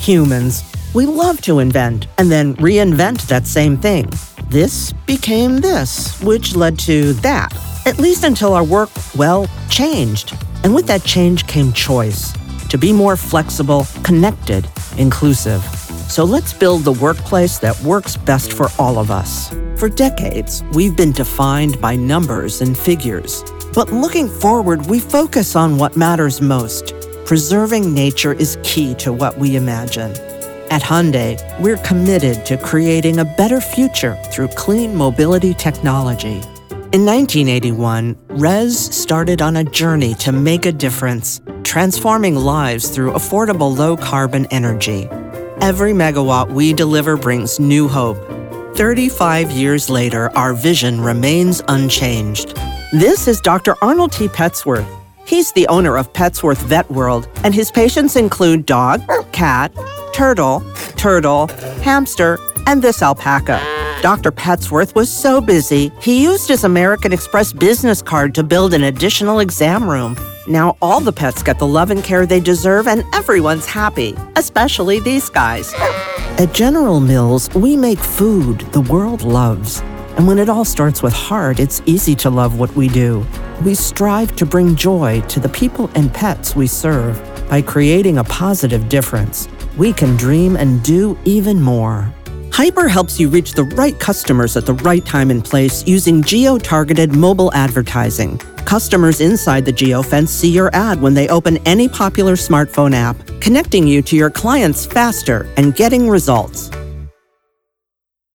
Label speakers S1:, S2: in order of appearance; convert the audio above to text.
S1: humans. We love to invent and then reinvent that same thing. This became this, which led to that. At least until our work, changed. And with that change came choice. To be more flexible, connected, inclusive. So let's build the workplace that works best for all of us. For decades, we've been defined by numbers and figures. But looking forward, we focus on what matters most. Preserving nature is key to what we imagine. At Hyundai, we're committed to creating a better future through clean mobility technology. In 1981, RES started on a journey to make a difference, transforming lives through affordable low-carbon energy. Every megawatt we deliver brings new hope. 35 years later, our vision remains unchanged. This is Dr. Arnold T. Petsworth. He's the owner of Petsworth Vet World, and his patients include dog, cat, turtle, hamster, and this alpaca. Dr. Petsworth was so busy, he used his American Express business card to build an additional exam room. Now all the pets get the love and care they deserve, and everyone's happy, especially these guys. At General Mills, we make food the world loves. And when it all starts with heart, it's easy to love what we do. We strive to bring joy to the people and pets we serve. By creating a positive difference, we can dream and do even more. Hyper helps you reach the right customers at the right time and place using geo-targeted mobile advertising. Customers inside the geofence see your ad when they open any popular smartphone app, connecting you to your clients faster and getting results.